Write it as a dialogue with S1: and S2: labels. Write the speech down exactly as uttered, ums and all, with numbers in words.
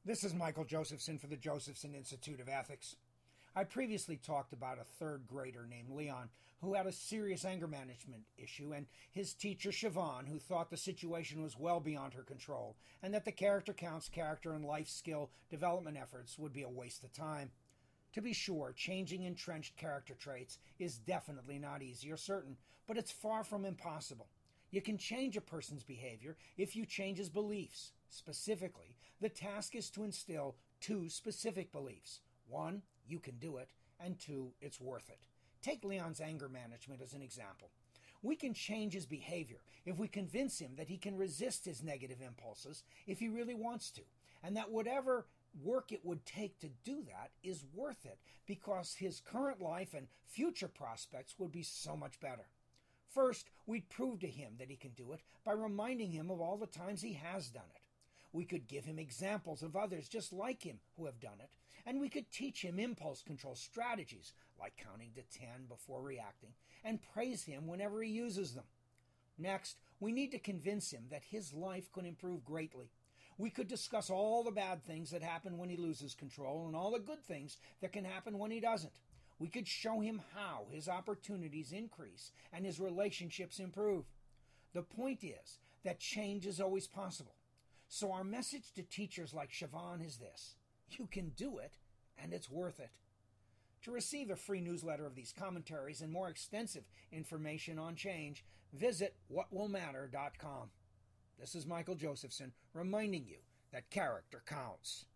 S1: This is Michael Josephson for the Josephson Institute of Ethics. I previously talked about a third grader named Leon who had a serious anger management issue, and his teacher Siobhan, who thought the situation was well beyond her control and that the character counts character and life skill development efforts would be a waste of time. To be sure, changing entrenched character traits is definitely not easy or certain, but it's far from impossible. You can change a person's behavior if you change his beliefs. Specifically, the task is to instill two specific beliefs. One, you can do it, and two, it's worth it. Take Leon's anger management as an example. We can change his behavior if we convince him that he can resist his negative impulses if he really wants to, and that whatever work it would take to do that is worth it because his current life and future prospects would be so much better. First, we'd prove to him that he can do it by reminding him of all the times he has done it. We could give him examples of others just like him who have done it, and we could teach him impulse control strategies, like counting to ten before reacting, and praise him whenever he uses them. Next, we need to convince him that his life could improve greatly. We could discuss all the bad things that happen when he loses control and all the good things that can happen when he doesn't. We could show him how his opportunities increase and his relationships improve. The point is that change is always possible. So our message to teachers like Siobhan is this: you can do it, and it's worth it. To receive a free newsletter of these commentaries and more extensive information on change, visit what will matter dot com. This is Michael Josephson reminding you that character counts.